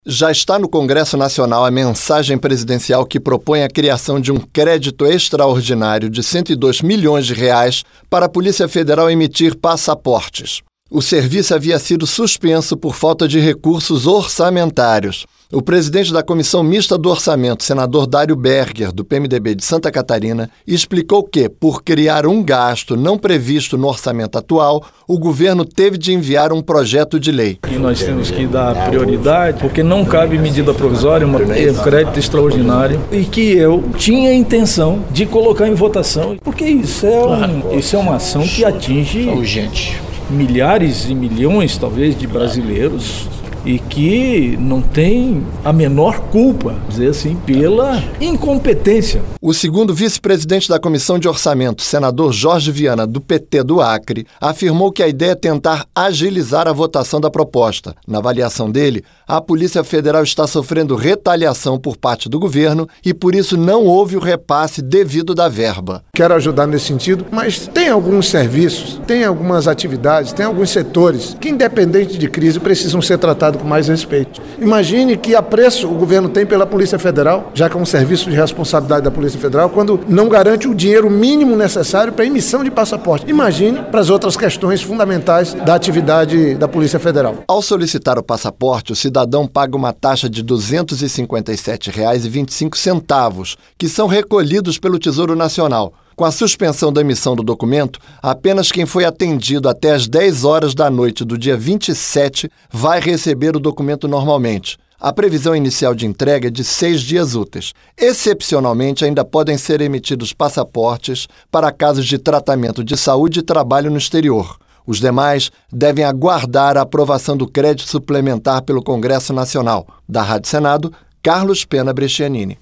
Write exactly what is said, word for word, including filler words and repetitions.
Já está no Congresso Nacional a mensagem presidencial que propõe a criação de um crédito extraordinário de cento e dois milhões de reais para a Polícia Federal emitir passaportes. O serviço havia sido suspenso por falta de recursos orçamentários. O presidente da Comissão Mista do Orçamento, senador Dário Berger, do P M D B de Santa Catarina, explicou que, por criar um gasto não previsto no orçamento atual, o governo teve de enviar um projeto de lei. E nós temos que dar prioridade, porque não cabe medida provisória, um crédito extraordinário, e que eu tinha a intenção de colocar em votação, porque isso é, um, isso é uma ação que atinge urgente. milhares e milhões, talvez, de brasileiros e que não tem a menor culpa, dizer assim, pela incompetência. O segundo vice-presidente da Comissão de Orçamento, senador Jorge Viana, do P T do Acre, afirmou que a ideia é tentar agilizar a votação da proposta. Na avaliação dele, a Polícia Federal está sofrendo retaliação por parte do governo e, por isso, não houve o repasse devido da verba. Quero ajudar nesse sentido, mas tem alguns serviços, tem algumas atividades, tem alguns setores que, independente de crise, precisam ser tratados com mais respeito. Imagine que apreço o governo tem pela Polícia Federal, já que é um serviço de responsabilidade da Polícia Federal, quando não garante o dinheiro mínimo necessário para a emissão de passaporte. Imagine para as outras questões fundamentais da atividade da Polícia Federal. Ao solicitar o passaporte, o cidadão paga uma taxa de duzentos e cinquenta e sete reais e vinte e cinco centavos, que são recolhidos pelo Tesouro Nacional. Com a suspensão da emissão do documento, apenas quem foi atendido até às dez horas da noite do dia vinte e sete vai receber o documento normalmente. A previsão inicial de entrega é de seis dias úteis. Excepcionalmente, ainda podem ser emitidos passaportes para casos de tratamento de saúde e trabalho no exterior. Os demais devem aguardar a aprovação do crédito suplementar pelo Congresso Nacional. Da Rádio Senado, Carlos Pena Brescianini.